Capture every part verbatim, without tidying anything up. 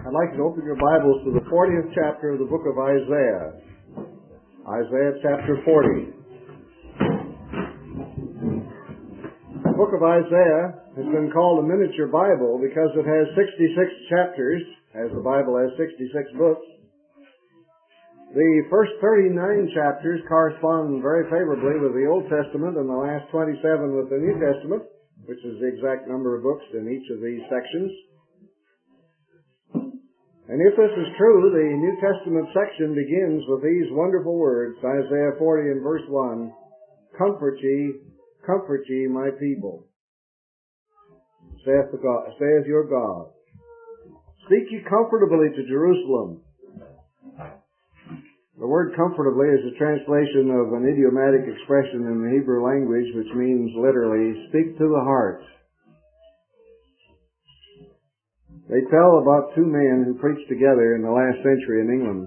I'd like you to open your Bibles to the fortieth chapter of the book of Isaiah. Isaiah chapter forty. The book of Isaiah has been called a miniature Bible because it has sixty-six chapters, as the Bible has sixty-six books. The first thirty-nine chapters correspond very favorably with the Old Testament and the last twenty-seven with the New Testament, which is the exact number of books in each of these sections. And if this is true, the New Testament section begins with these wonderful words, Isaiah forty and verse one, Comfort ye, comfort ye my people, saith, the God, saith your God. Speak ye comfortably to Jerusalem. The word comfortably is a translation of an idiomatic expression in the Hebrew language which means literally, speak to the heart. They tell about two men who preached together in the last century in England.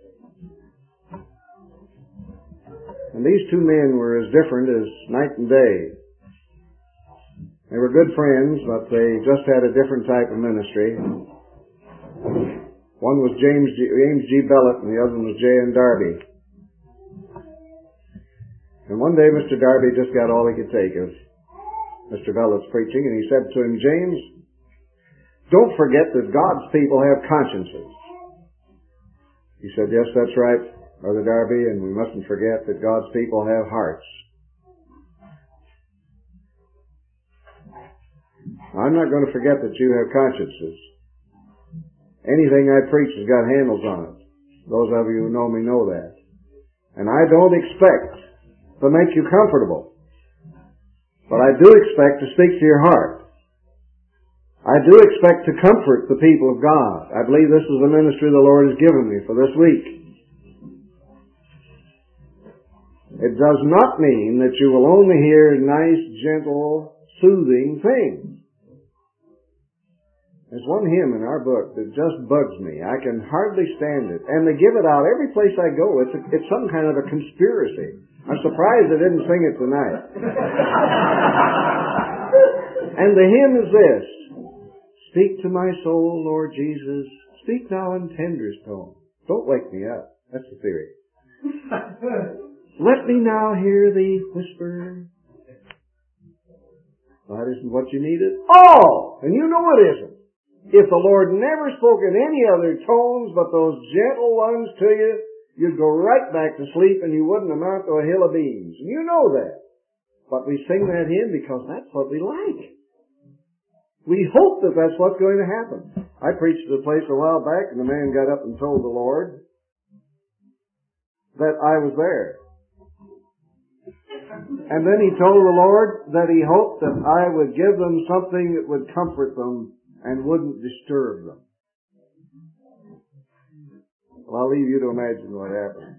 And these two men were as different as night and day. They were good friends, but they just had a different type of ministry. One was James G. James G. Bellet, and the other one was J. N. Darby. And one day Mister Darby just got all he could take of Mister Bellet's preaching, and he said to him, James, don't forget that God's people have consciences. He said, yes, that's right, Brother Darby, and we mustn't forget that God's people have hearts. I'm not going to forget that you have consciences. Anything I preach has got handles on it. Those of you who know me know that. And I don't expect to make you comfortable. But I do expect to speak to your heart. I do expect to comfort the people of God. I believe this is the ministry the Lord has given me for this week. It does not mean that you will only hear nice, gentle, soothing things. There's one hymn in our book that just bugs me. I can hardly stand it. And they give it out every place I go. It's, a, it's some kind of a conspiracy. I'm surprised they didn't sing it tonight. And the hymn is this. Speak to my soul, Lord Jesus. Speak thou in tenderest tone. Don't wake me up. That's the theory. Let me now hear thee whisper. That isn't what you need at all. And you know it isn't. If the Lord never spoke in any other tones but those gentle ones to you, you'd go right back to sleep and you wouldn't amount to a hill of beans. And you know that. But we sing that hymn because that's what we like. We hope that that's what's going to happen. I preached at a place a while back, and the man got up and told the Lord that I was there. And then he told the Lord that he hoped that I would give them something that would comfort them and wouldn't disturb them. Well, I'll leave you to imagine what happened.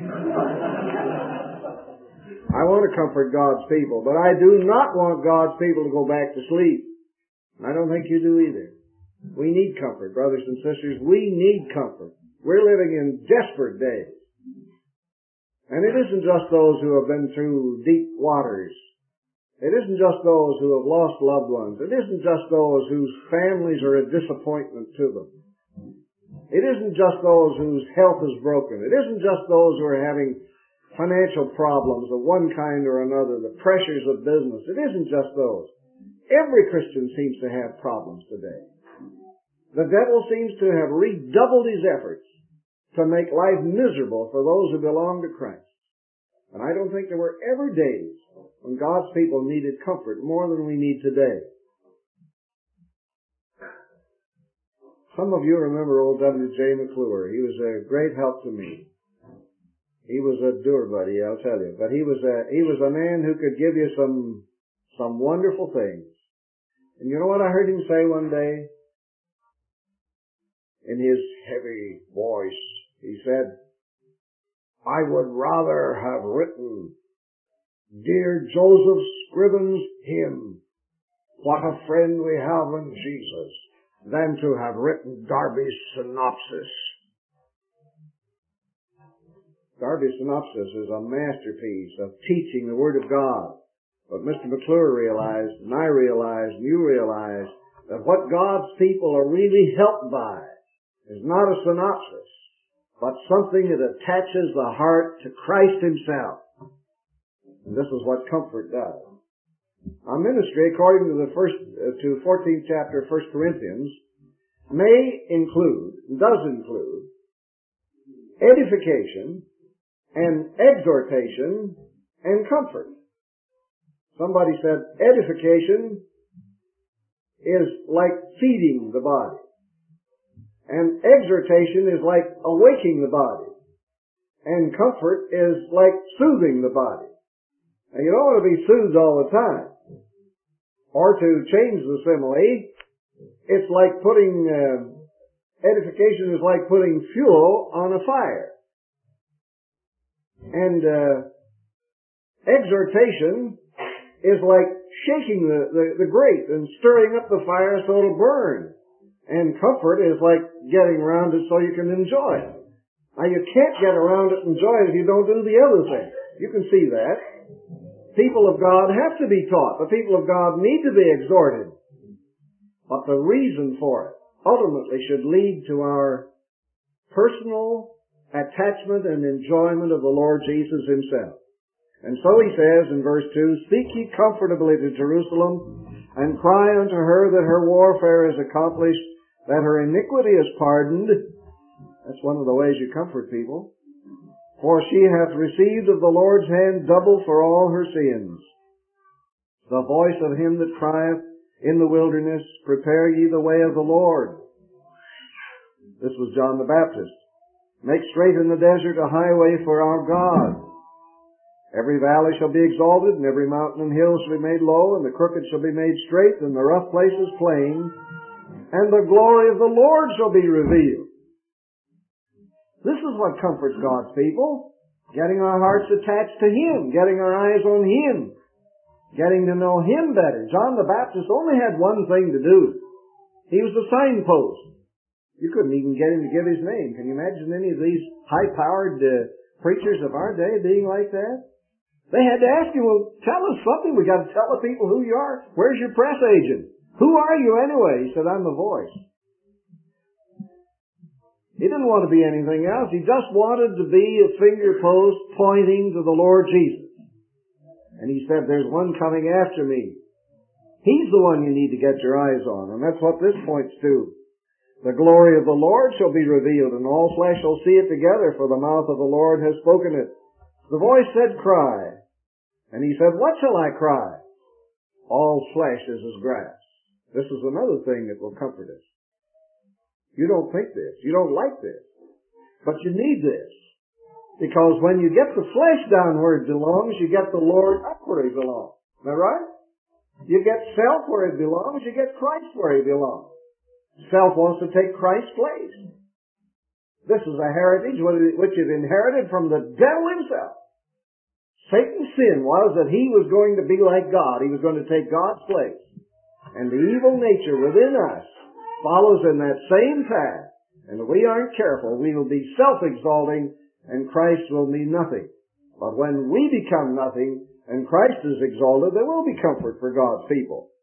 I want to comfort God's people, but I do not want God's people to go back to sleep. I don't think you do either. We need comfort, brothers and sisters. We need comfort. We're living in desperate days. And it isn't just those who have been through deep waters. It isn't just those who have lost loved ones. It isn't just those whose families are a disappointment to them. It isn't just those whose health is broken. It isn't just those who are having financial problems of one kind or another, the pressures of business. It isn't just those. Every Christian seems to have problems today. The devil seems to have redoubled his efforts to make life miserable for those who belong to Christ. And I don't think there were ever days when God's people needed comfort more than we need today. Some of you remember old W J McClure. He was a great help to me. He was a doer buddy, I'll tell you. But he was a, he was a man who could give you some, some wonderful things. And you know what I heard him say one day? In his heavy voice, he said, I would rather have written Dear Joseph Scriven's hymn, What a Friend We Have in Jesus, than to have written Darby's synopsis. Darby's synopsis is a masterpiece of teaching the Word of God. But Mister McClure realized, and I realized, and you realized, that what God's people are really helped by is not a synopsis, but something that attaches the heart to Christ Himself. And this is what comfort does. Our ministry, according to the first, uh, to fourteenth chapter of First Corinthians, may include, does include, edification and exhortation and comfort. Somebody said edification is like feeding the body, and exhortation is like awaking the body, and comfort is like soothing the body. Now, you don't want to be soothed all the time. Or to change the simile, it's like putting, uh, edification is like putting fuel on a fire. And uh, exhortation is like shaking the, the, the grate and stirring up the fire so it'll burn. And comfort is like getting around it so you can enjoy it. Now, you can't get around it and enjoy it if you don't do the other thing. You can see that. People of God have to be taught. The people of God need to be exhorted. But the reason for it ultimately should lead to our personal attachment and enjoyment of the Lord Jesus Himself. And so He says in verse two, "Speak ye comfortably to Jerusalem, and cry unto her that her warfare is accomplished, that her iniquity is pardoned." That's one of the ways you comfort people. "For she hath received of the Lord's hand double for all her sins. The voice of him that crieth in the wilderness, Prepare ye the way of the Lord." This was John the Baptist. "Make straight in the desert a highway for our God. Every valley shall be exalted, and every mountain and hill shall be made low, and the crooked shall be made straight, and the rough places plain, and the glory of the Lord shall be revealed." This is what comforts God's people. Getting our hearts attached to Him. Getting our eyes on Him. Getting to know Him better. John the Baptist only had one thing to do. He was the signpost. You couldn't even get him to give his name. Can you imagine any of these high-powered uh, preachers of our day being like that? They had to ask him, "Well, tell us something. We got to tell the people who you are. Where's your press agent? Who are you anyway?" He said, "I'm the voice." He didn't want to be anything else. He just wanted to be a finger post pointing to the Lord Jesus. And He said, "There's one coming after me. He's the one you need to get your eyes on." And that's what this points to. "The glory of the Lord shall be revealed, and all flesh shall see it together, for the mouth of the Lord has spoken it." The voice said, "Cry." And He said, "What shall I cry? All flesh is as grass." This is another thing that will comfort us. You don't think this. You don't like this. But you need this. Because when you get the flesh down where it belongs, you get the Lord up where He belongs. Isn't that right? You get self where it belongs, you get Christ where He belongs. Self wants to take Christ's place. This is a heritage which is inherited from the devil himself. Satan's sin was that he was going to be like God. He was going to take God's place. And the evil nature within us follows in that same path. And if we aren't careful, we will be self-exalting and Christ will mean nothing. But when we become nothing and Christ is exalted, there will be comfort for God's people.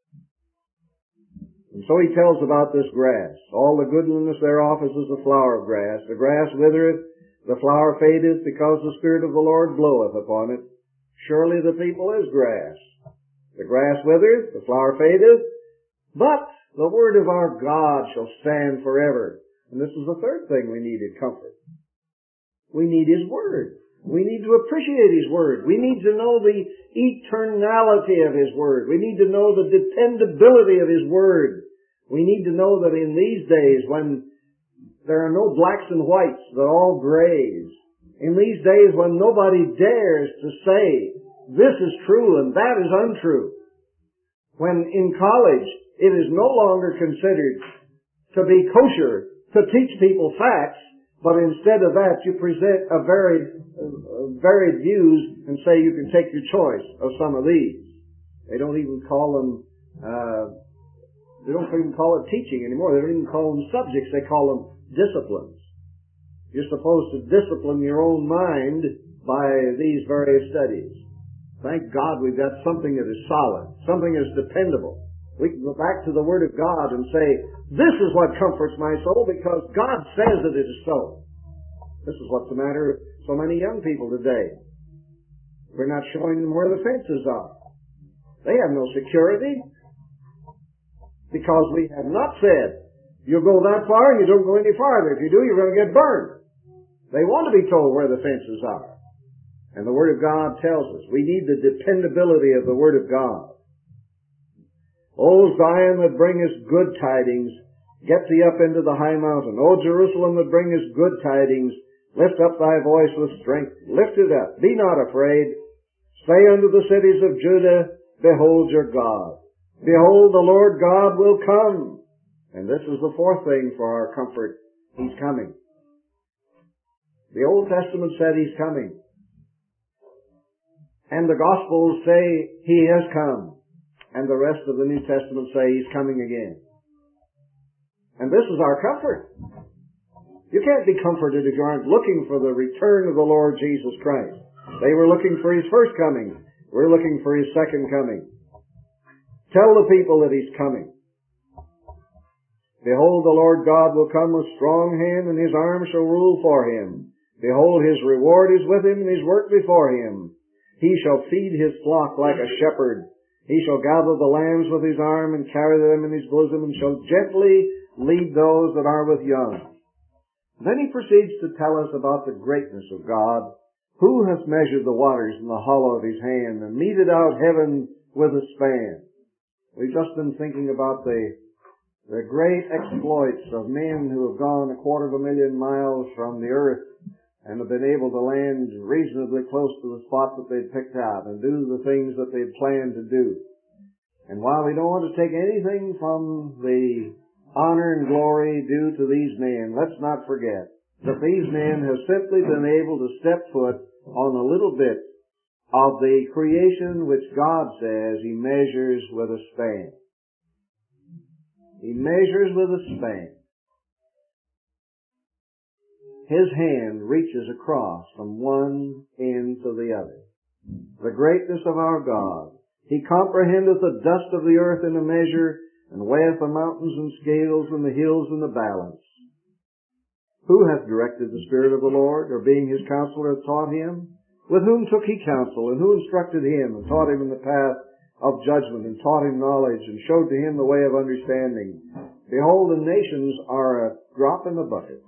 And so He tells about this grass. "All the goodliness thereof is as the flower of grass. The grass withereth, the flower fadeth, because the Spirit of the Lord bloweth upon it. Surely the people is grass. The grass withereth, the flower fadeth, but the word of our God shall stand forever." And this is the third thing we need in comfort. We need His Word. We need to appreciate His Word. We need to know the eternality of His Word. We need to know the dependability of His Word. We need to know that in these days when there are no blacks and whites, they're all grays. In these days when nobody dares to say, this is true and that is untrue. When in college it is no longer considered to be kosher to teach people facts, but instead of that you present a varied, uh, varied views and say you can take your choice of some of these. They don't even call them, uh, they don't even call it teaching anymore. They don't even call them subjects. They call them disciplines. You're supposed to discipline your own mind by these various studies. Thank God we've got something that is solid, something that is dependable. We can go back to the Word of God and say, this is what comforts my soul because God says that it is so. This is what's the matter with so many young people today. We're not showing them where the fences are. They have no security because we have not said, you'll go that far and you don't go any farther. If you do, you're going to get burned. They want to be told where the fences are. And the Word of God tells us we need the dependability of the Word of God. O Zion that bringest good tidings, get thee up into the high mountain. O Jerusalem that bringest good tidings, lift up thy voice with strength. Lift it up. Be not afraid. Say unto the cities of Judah, behold your God. Behold, the Lord God will come. And this is the fourth thing for our comfort. He's coming. The Old Testament said He's coming. And the Gospels say He has come. And the rest of the New Testament say He's coming again. And this is our comfort. You can't be comforted if you aren't looking for the return of the Lord Jesus Christ. They were looking for His first coming. We're looking for His second coming. Tell the people that He's coming. Behold, the Lord God will come with strong hand, and His arm shall rule for Him. Behold, His reward is with Him, and His work before Him. He shall feed His flock like a shepherd. He shall gather the lambs with His arm, and carry them in His bosom, and shall gently lead those that are with young. Then He proceeds to tell us about the greatness of God, who hath measured the waters in the hollow of His hand, and meted out heaven with a span. We've just been thinking about the, the great exploits of men who have gone a quarter of a million miles from the earth and have been able to land reasonably close to the spot that they'd picked out and do the things that they'd planned to do. And while we don't want to take anything from the honor and glory due to these men, let's not forget that these men have simply been able to step foot on a little bit of the creation which God says He measures with a span. He measures with a span. His hand reaches across from one end to the other. The greatness of our God. He comprehendeth the dust of the earth in a measure, and weigheth the mountains in scales, and the hills in the balance. Who hath directed the Spirit of the Lord, or being His counselor hath taught Him? With whom took He counsel, and who instructed Him, and taught Him in the path of judgment, and taught Him knowledge, and showed to Him the way of understanding? Behold, the nations are a drop in the bucket,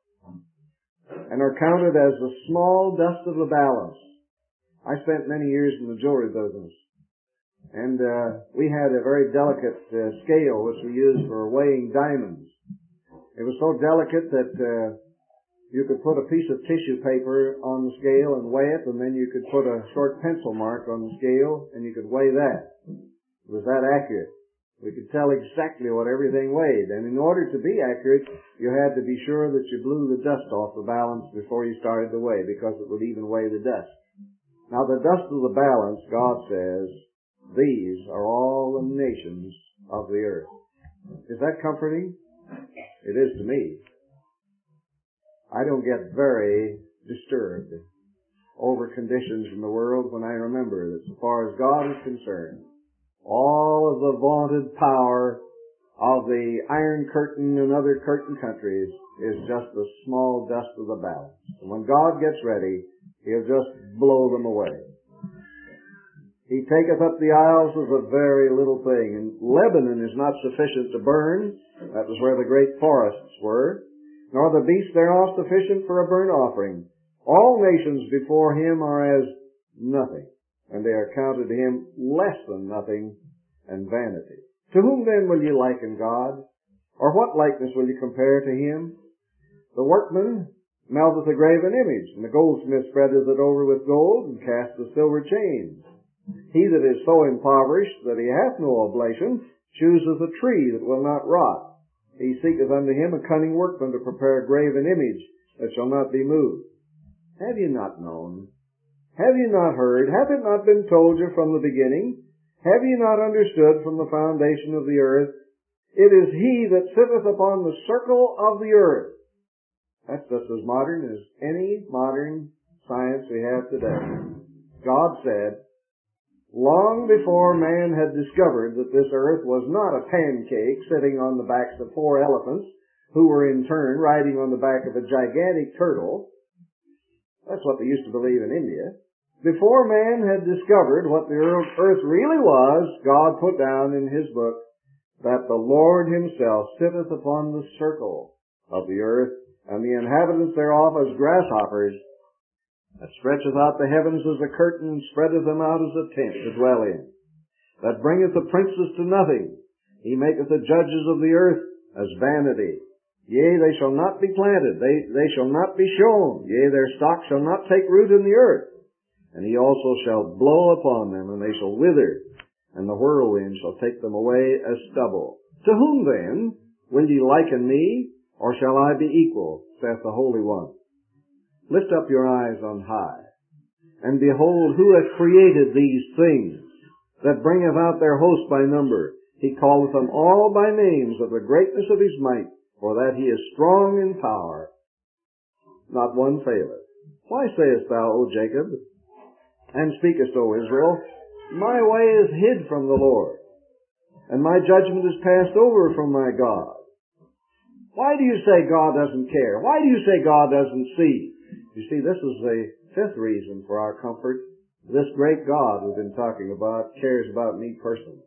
and are counted as the small dust of the balance. I spent many years in the jewelry business, and uh, we had a very delicate uh, scale which we used for weighing diamonds. It was so delicate that uh, you could put a piece of tissue paper on the scale and weigh it, and then you could put a short pencil mark on the scale, and you could weigh that. It was that accurate. We could tell exactly what everything weighed, and in order to be accurate, you had to be sure that you blew the dust off the balance before you started to weigh, because it would even weigh the dust. Now, the dust of the balance, God says, these are all the nations of the earth. Is that comforting? It is to me. I don't get very disturbed over conditions in the world when I remember that so far as God is concerned, all of the vaunted power of the Iron Curtain and other curtain countries is just the small dust of the balance. And when God gets ready, He'll just blow them away. He taketh up the isles as a very little thing. And Lebanon is not sufficient to burn. That was where the great forests were. Nor the beasts thereof sufficient for a burnt offering. All nations before Him are as nothing, and they are counted to Him less than nothing and vanity. To whom then will you liken God? Or what likeness will you compare to Him? The workman melteth a graven image, and the goldsmith spreadeth it over with gold, and casteth the silver chains. He that is so impoverished that he hath no oblation, chooseth a tree that will not rot. He seeketh unto him a cunning workman to prepare a graven image that shall not be moved. Have you not known? Have you not heard? Hath it not been told you from the beginning? Have you not understood from the foundation of the earth? It is He that sitteth upon the circle of the earth. That's just as modern as any modern science we have today. God said, long before man had discovered that this earth was not a pancake sitting on the backs of four elephants who were in turn riding on the back of a gigantic turtle. That's what they used to believe in India. Before man had discovered what the earth really was, God put down in His book that the Lord Himself sitteth upon the circle of the earth, and the inhabitants thereof as grasshoppers, that stretcheth out the heavens as a curtain, and spreadeth them out as a tent to dwell in, that bringeth the princes to nothing. He maketh the judges of the earth as vanity. Yea, they shall not be planted, they, they shall not be shown. Yea, their stock shall not take root in the earth. And He also shall blow upon them, and they shall wither, and the whirlwind shall take them away as stubble. To whom then will ye liken me, or shall I be equal, saith the Holy One? Lift up your eyes on high, and behold who hath created these things, that bringeth out their host by number. He calleth them all by names of the greatness of His might, for that He is strong in power. Not one faileth. Why sayest thou, O Jacob, and speakest, O Israel, my way is hid from the Lord, and my judgment is passed over from my God? Why do you say God doesn't care? Why do you say God doesn't see? You see, this is the fifth reason for our comfort. This great God we've been talking about cares about me personally.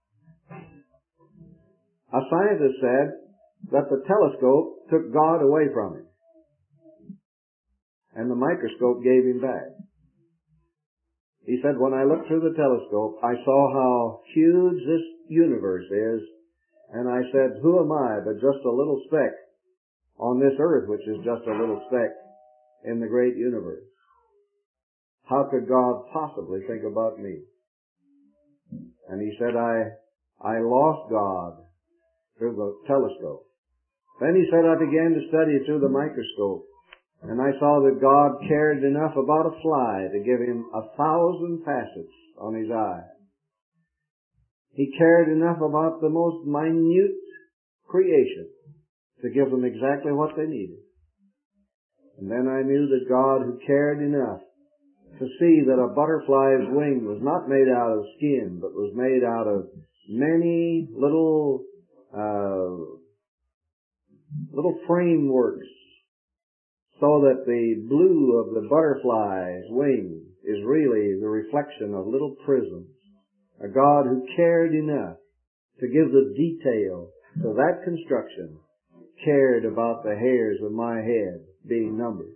A scientist said that the telescope took God away from him, and the microscope gave Him back. He said, when I looked through the telescope, I saw how huge this universe is, and I said, who am I but just a little speck on this earth, which is just a little speck in the great universe? How could God possibly think about me? And he said, I, I lost God through the telescope. Then he said, I began to study through the microscope, and I saw that God cared enough about a fly to give him a thousand facets on his eye. He cared enough about the most minute creation to give them exactly what they needed. And then I knew that God, who cared enough to see that a butterfly's wing was not made out of skin, but was made out of many little uh, little frameworks, so that the blue of the butterfly's wing is really the reflection of little prisms. A God who cared enough to give the detail to that construction, cared about the hairs of my head being numbered.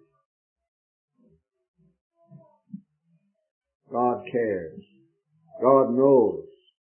God cares. God knows.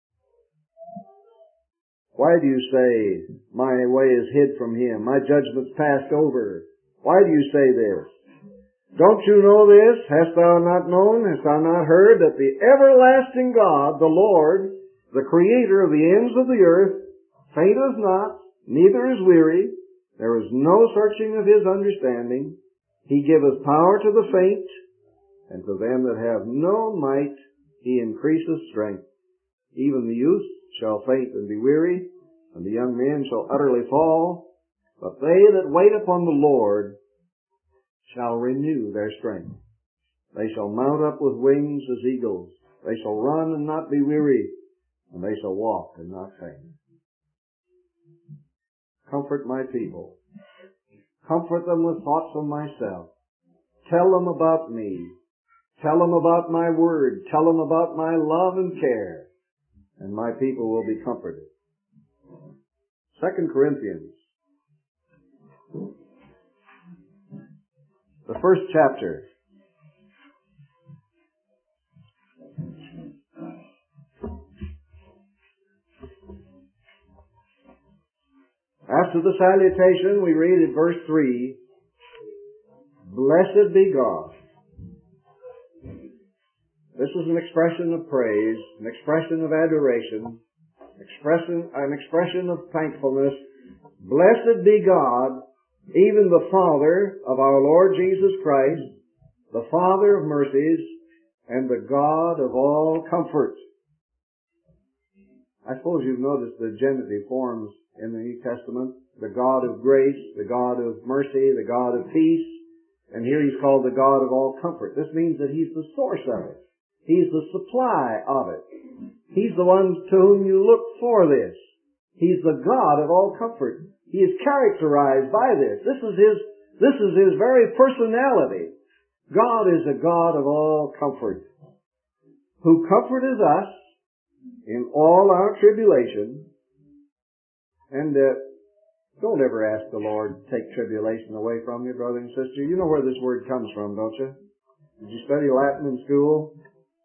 Why do you say, my way is hid from Him, my judgment's passed over? Why do you say this? Don't you know this? Hast thou not known? Hast thou not heard that the everlasting God, the Lord, the Creator of the ends of the earth, fainteth not, neither is weary. There is no searching of His understanding. He giveth power to the faint, and to them that have no might He increaseth strength. Even the youth shall faint and be weary, and the young men shall utterly fall. But they that wait upon the Lord shall renew their strength. They shall mount up with wings as eagles. They shall run and not be weary, and they shall walk and not faint. Comfort my people. Comfort them with thoughts of myself. Tell them about me. Tell them about my word. Tell them about my love and care, and my people will be comforted. Second Corinthians, the first chapter. After the salutation, we read at verse three, Blessed be God. This is an expression of praise, an expression of adoration, expression, an expression of thankfulness. Blessed be God, even the Father of our Lord Jesus Christ, the Father of mercies, and the God of all comfort. I suppose you've noticed the genitive forms in the New Testament. The God of grace, the God of mercy, the God of peace. And here He's called the God of all comfort. This means that He's the source of it. He's the supply of it. He's the one to whom you look for this. He's the God of all comfort. He is characterized by this. This is His, this is His very personality. God is a God of all comfort, who comforteth us in all our tribulation. And uh, don't ever ask the Lord to take tribulation away from you, brother and sister. You know where this word comes from, don't you? Did you study Latin in school?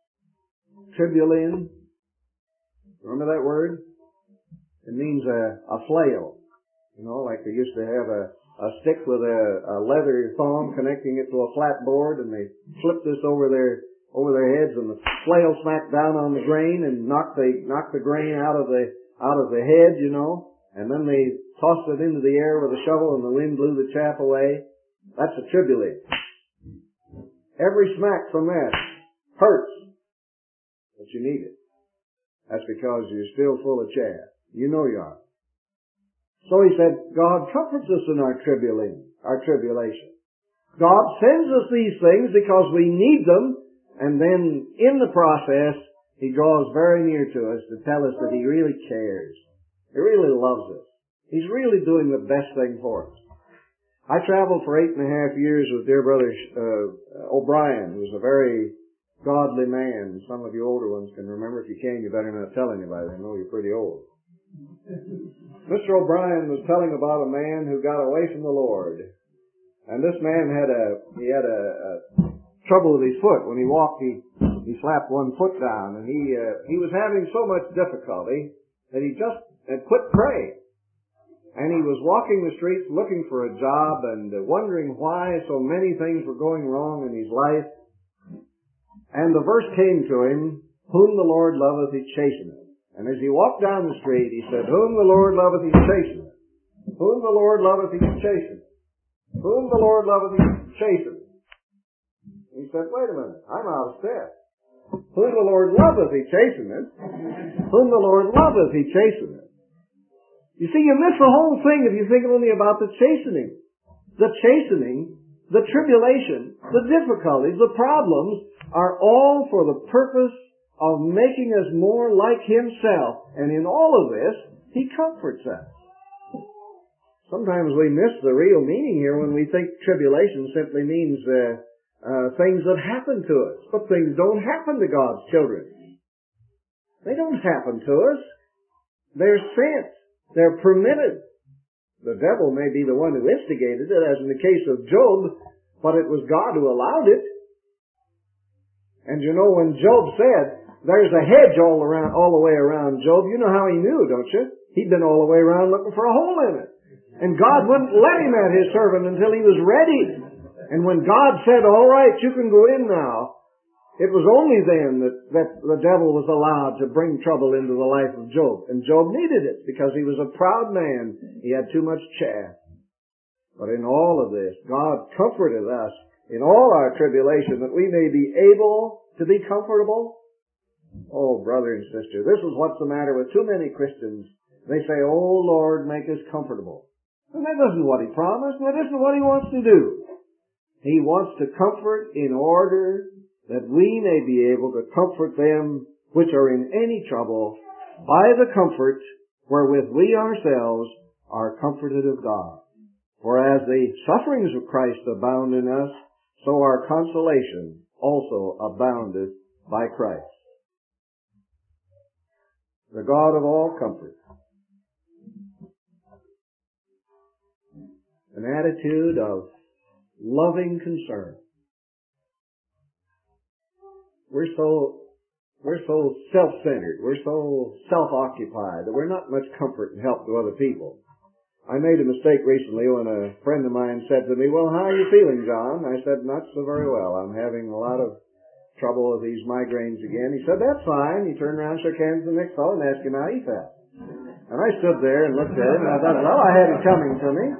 Tribulin. Remember that word? It means a, a flail. You know, like they used to have a, a stick with a, a leather thong connecting it to a flat board, and they flip this over their over their heads, and the flail smacked down on the grain and knocked the knocked the grain out of the out of the head, you know. And then they tossed it into the air with a shovel, and the wind blew the chaff away. That's a tribulate. Every smack from that hurts, but you need it. That's because you're still full of chaff. You know you are. So he said, God comforts us in our tribulation. Our tribulation. God sends us these things because we need them, and then in the process, He draws very near to us to tell us that He really cares. He really loves us. He's really doing the best thing for us. I traveled for eight and a half years with dear brother uh, O'Brien, who was a very godly man. Some of you older ones can remember. If you can, you better not tell anybody. I know you're pretty old. Mister O'Brien was telling about a man who got away from the Lord. And this man had a, he had a, a trouble with his foot. When he walked, he, he slapped one foot down. And he, uh, he was having so much difficulty that he just had quit praying. And he was walking the streets looking for a job and uh, wondering why so many things were going wrong in his life. And the verse came to him, whom the Lord loveth, He chasteneth. And as he walked down the street, he said, whom the Lord loveth, He chasteneth. Whom the Lord loveth, He chasteneth. Whom the Lord loveth, He chasteneth. He said, wait a minute, I'm out of step. Whom the Lord loveth, He chasteneth. Whom the Lord loveth, He chasteneth. You see, you miss the whole thing if you think only about the chastening. The chastening, the tribulation, the difficulties, the problems are all for the purpose of making us more like Himself. And in all of this, He comforts us. Sometimes we miss the real meaning here when we think tribulation simply means uh, uh, things that happen to us. But things don't happen to God's children. They don't happen to us. They're sent. They're permitted. The devil may be the one who instigated it, as in the case of Job, but it was God who allowed it. And you know, when Job said, there's a hedge all around, all the way around Job, you know how he knew, don't you? He'd been all the way around looking for a hole in it. And God wouldn't let him at his servant until he was ready. And when God said, all right, you can go in now, it was only then that, that the devil was allowed to bring trouble into the life of Job. And Job needed it because he was a proud man. He had too much chaff. But in all of this, God comforted us in all our tribulation that we may be able to be comfortable. Oh, brother and sister, this is what's the matter with too many Christians. They say, oh, Lord, make us comfortable. And that isn't what He promised. That isn't what He wants to do. He wants to comfort in order that we may be able to comfort them which are in any trouble by the comfort wherewith we ourselves are comforted of God. For as the sufferings of Christ abound in us, so our consolation also aboundeth by Christ. The God of all comfort. An attitude of loving concern. We're so, we're so self-centered, we're so self-occupied that we're not much comfort and help to other people. I made a mistake recently when a friend of mine said to me, well, how are you feeling, John? I said, not so very well. I'm having a lot of trouble with these migraines again. He said, that's fine. He turned around, shook hands with the next fellow, and asked him how he felt. And I stood there and looked at him, and I thought, well, I had it coming to me.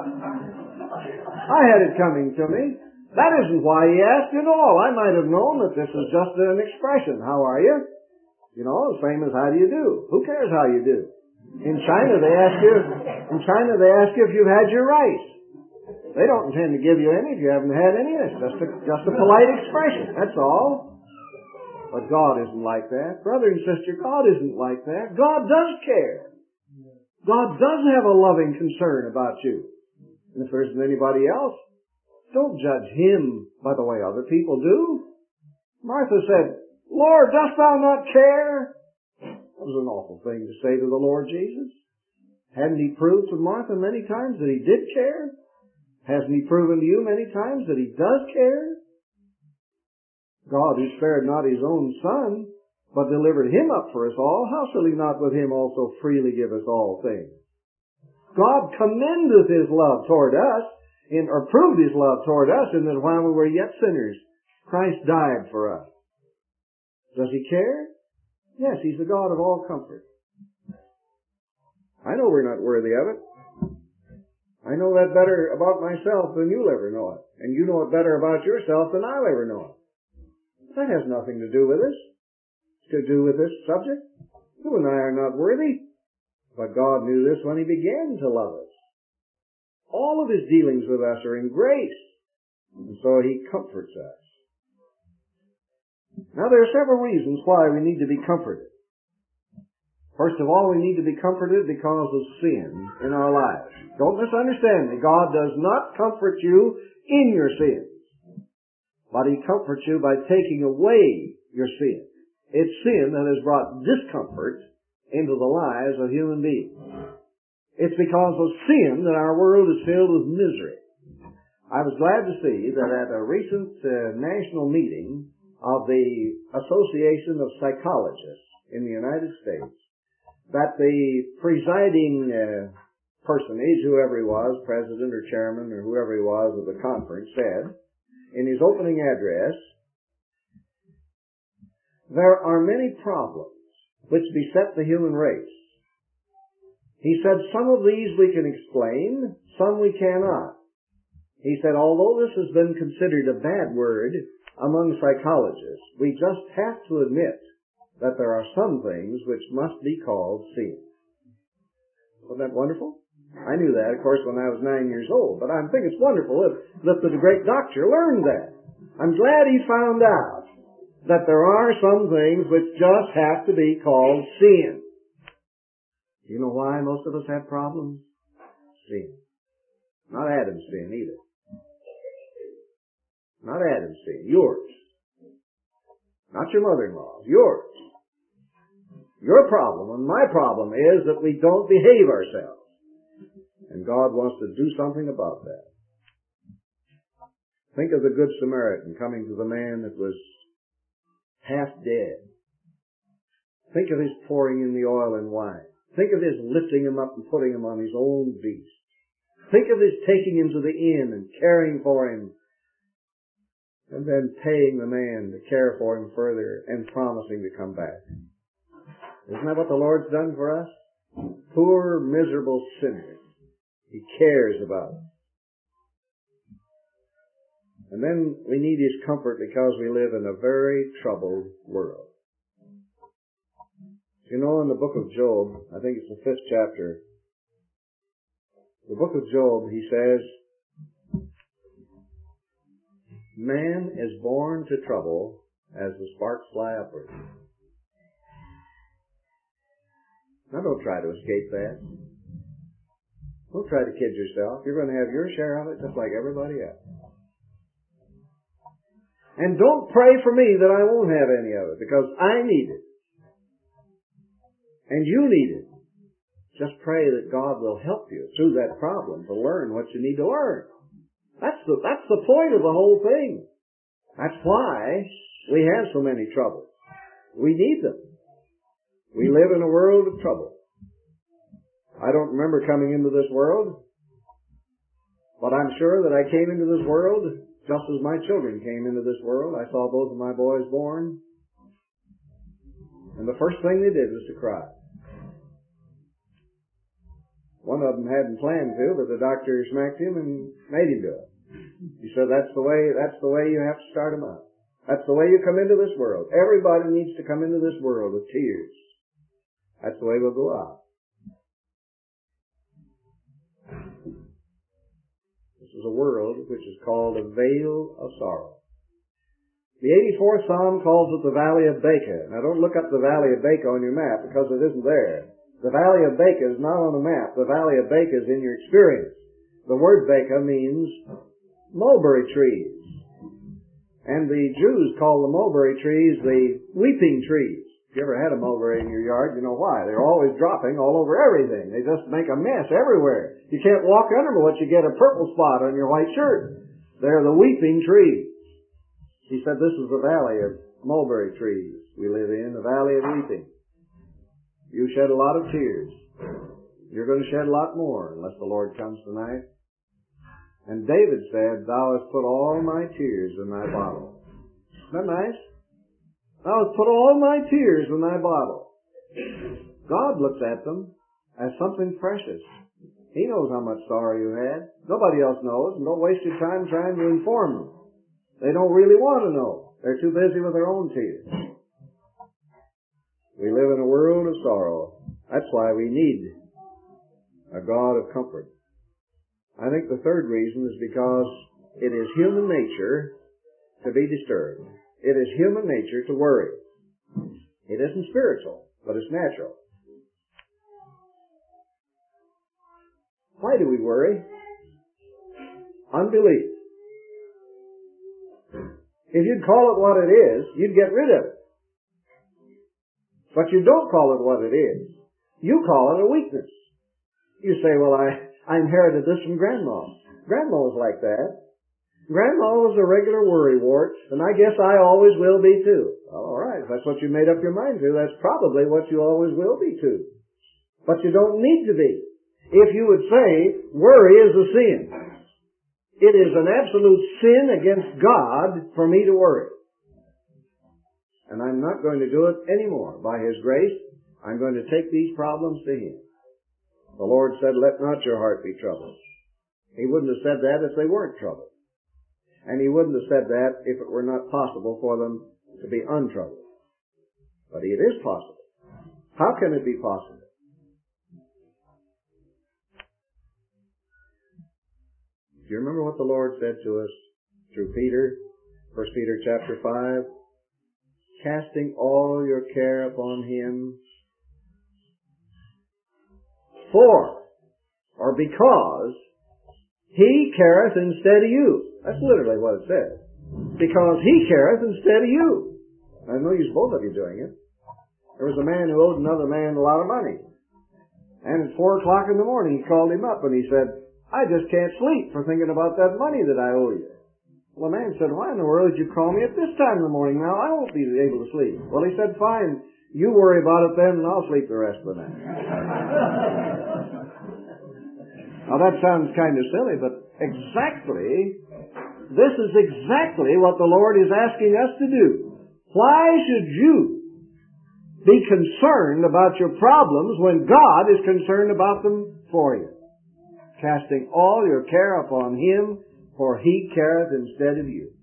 I had it coming to me. That isn't why he asked at all. I might have known that this was just an expression. How are you? You know, the same as how do you do? Who cares how you do? In China, they ask you, in China, they ask you if you've had your rice. They don't intend to give you any if you haven't had any. It's just a, just a polite expression. That's all. But God isn't like that. Brother and sister, God isn't like that. God does care. God does have a loving concern about you. And if there isn't anybody else, don't judge Him by the way other people do. Martha said, Lord, dost thou not care? That was an awful thing to say to the Lord Jesus. Hadn't He proved to Martha many times that He did care? Hasn't He proven to you many times that He does care? God, who spared not His own Son, but delivered Him up for us all, how shall He not with Him also freely give us all things? God commendeth His love toward us, in, or proved His love toward us, in that while we were yet sinners, Christ died for us. Does He care? Yes, He's the God of all comfort. I know we're not worthy of it. I know that better about myself than you'll ever know it. And you know it better about yourself than I'll ever know it. That has nothing to do with this. It's to do with this subject. You and I are not worthy. But God knew this when He began to love us. All of His dealings with us are in grace. And so He comforts us. Now there are several reasons why we need to be comforted. First of all, we need to be comforted because of sin in our lives. Don't misunderstand me. God does not comfort you in your sins. But He comforts you by taking away your sin. It's sin that has brought discomfort into the lives of human beings. It's because of sin that our world is filled with misery. I was glad to see that at a recent uh, national meeting of the Association of Psychologists in the United States, that the presiding uh, personage, whoever he was, president or chairman or whoever he was of the conference, said in his opening address, there are many problems which beset the human race. He said some of these we can explain, some we cannot. He said although this has been considered a bad word among psychologists, we just have to admit that there are some things which must be called sin. Wasn't that wonderful? I knew that, of course, when I was nine years old, but I think it's wonderful that, that the great doctor learned that. I'm glad he found out that there are some things which just have to be called sin. You know why most of us have problems? Sin. Not Adam's sin either. Not Adam's sin. Yours. Not your mother-in-law's. Yours. Your problem and my problem is that we don't behave ourselves. And God wants to do something about that. Think of the Good Samaritan coming to the man that was half dead. Think of his pouring in the oil and wine. Think of his lifting him up and putting him on his own beast. Think of his taking him to the inn and caring for him, and then paying the man to care for him further and promising to come back. Isn't that what the Lord's done for us? Poor, miserable sinners. He cares about us. And then we need His comfort because we live in a very troubled world. You know, in the book of Job, I think it's the fifth chapter, the book of Job, he says, man is born to trouble as the sparks fly upward. Now don't try to escape that. Don't try to kid yourself. You're going to have your share of it just like everybody else. And don't pray for me that I won't have any of it, because I need it. And you need it. Just pray that God will help you through that problem to learn what you need to learn. That's the, that's the point of the whole thing. That's why we have so many troubles. We need them. We live in a world of trouble. I don't remember coming into this world, but I'm sure that I came into this world just as my children came into this world. I saw both of my boys born, and the first thing they did was to cry. One of them hadn't planned to, but the doctor smacked him and made him do it. He said, that's the way, that's the way you have to start them up. That's the way you come into this world. Everybody needs to come into this world with tears. That's the way we'll go out. This is a world which is called a veil of sorrow. The eighty-fourth Psalm calls it the Valley of Baca. Now don't look up the Valley of Baca on your map because it isn't there. The Valley of Baca is not on the map. The Valley of Baca is in your experience. The word Baca means mulberry trees. And the Jews call the mulberry trees the weeping trees. If you ever had a mulberry in your yard, you know why. They're always dropping all over everything. They just make a mess everywhere. You can't walk under them unless you get a purple spot on your white shirt. They're the weeping trees. He said this is the valley of mulberry trees we live in, the valley of weeping. You shed a lot of tears. You're going to shed a lot more unless the Lord comes tonight. And David said, Thou hast put all my tears in thy bottle. Isn't that nice? Thou hast put all my tears in thy bottle. God looks at them as something precious. He knows how much sorrow you had. Nobody else knows, and don't waste your time trying to inform them. They don't really want to know. They're too busy with their own tears. We live in a world of sorrow. That's why we need a God of comfort. I think the third reason is because it is human nature to be disturbed. It is human nature to worry. It isn't spiritual, but it's natural. Why do we worry? Unbelief. If you'd call it what it is, you'd get rid of it. But you don't call it what it is. You call it a weakness. You say, well, I, I inherited this from Grandma. Grandma was like that. Grandma was a regular worrywart, and I guess I always will be too. All right, if that's what you made up your mind to, that's probably what you always will be too. But you don't need to be. If you would say, worry is a sin. It is an absolute sin against God for me to worry. And I'm not going to do it anymore. By His grace, I'm going to take these problems to Him. The Lord said, let not your heart be troubled. He wouldn't have said that if they weren't troubled. And He wouldn't have said that if it were not possible for them to be untroubled. But it is possible. How can it be possible? Do you remember what the Lord said to us through Peter? First Peter chapter five. Casting all your care upon Him. For, or because, He careth instead of you. That's literally what it says. Because He careth instead of you. I know you both of you doing it. There was a man who owed another man a lot of money. And at four o'clock in the morning he called him up and he said, I just can't sleep for thinking about that money that I owe you. Well, the man said, why in the world did you call me at this time in the morning? Now I won't be able to sleep. Well, he said, fine, you worry about it then and I'll sleep the rest of the night. Now that sounds kind of silly, but exactly, this is exactly what the Lord is asking us to do. Why should you be concerned about your problems when God is concerned about them for you? Casting all your care upon Him, for He careth instead of you.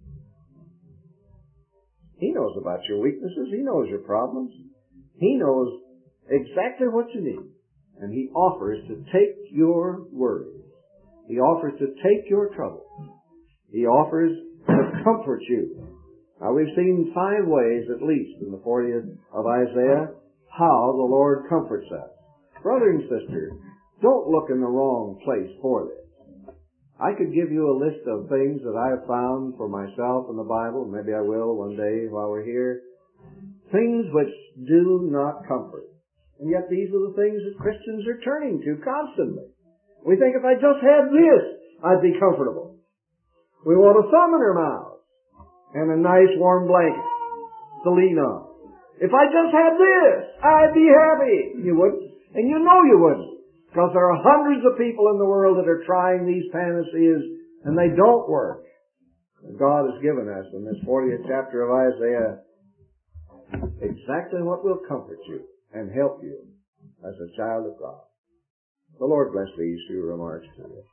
He knows about your weaknesses. He knows your problems. He knows exactly what you need. And He offers to take your worries. He offers to take your trouble. He offers to comfort you. Now we've seen five ways at least in the fortieth of Isaiah how the Lord comforts us. Brother and sister, don't look in the wrong place for this. I could give you a list of things that I have found for myself in the Bible. Maybe I will one day while we're here. Things which do not comfort. And yet these are the things that Christians are turning to constantly. We think if I just had this, I'd be comfortable. We want a thumb in our mouth and a nice warm blanket to lean on. If I just had this, I'd be happy. You wouldn't. And you know you wouldn't. Because there are hundreds of people in the world that are trying these fantasies and they don't work. God has given us in this fortieth chapter of Isaiah exactly what will comfort you and help you as a child of God. The Lord bless these few remarks to you.